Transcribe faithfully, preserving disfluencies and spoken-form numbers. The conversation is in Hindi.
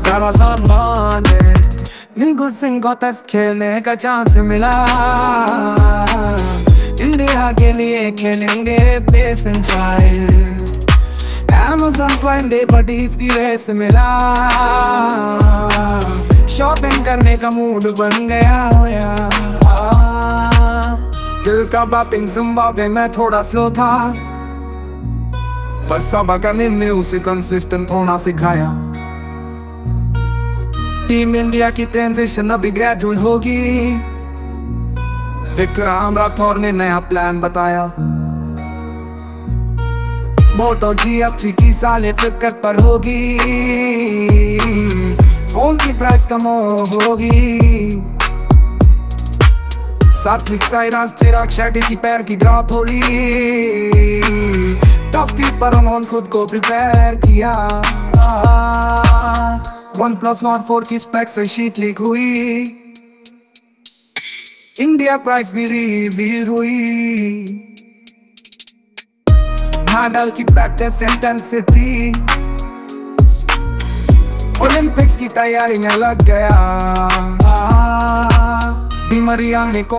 सारा सामान है, इनको सिंह तस खेलने का चांस मिला। इंडिया के लिए खेलेंगे pace and style, Amazon prime day पर इसकी रेस मिला। शॉपिंग करने का मूड बन गया होया। दिल का बापिंग जिम्बाब्वे में थोड़ा स्लो था, पर सब करने ने उसे कंसिस्टेंट होना सिखाया। टीम इंडिया की ट्रांजिशन अभी ग्रेजुअल होगी, विक्रम राठौर ने नया प्लान बताया। मोटो जी अच्छी की साले फ्लिपकार्ट पर होगी, फोन की प्राइस कम होगी। सात्विक साईराज चिराग शेट्टी की पैर की ग्राफ थोड़ी टफ थी, पर उन्होंने खुद को प्रिपेयर किया। वन प्लस नॉट फोर की स्पेक्स से शीट लीक हुई, इंडिया प्राइस भी रिवील हुई। नाडल की प्रैक्टिस इंटेंसिटी, ओलंपिक्स की तैयारी में लग गया। बीमारी आने को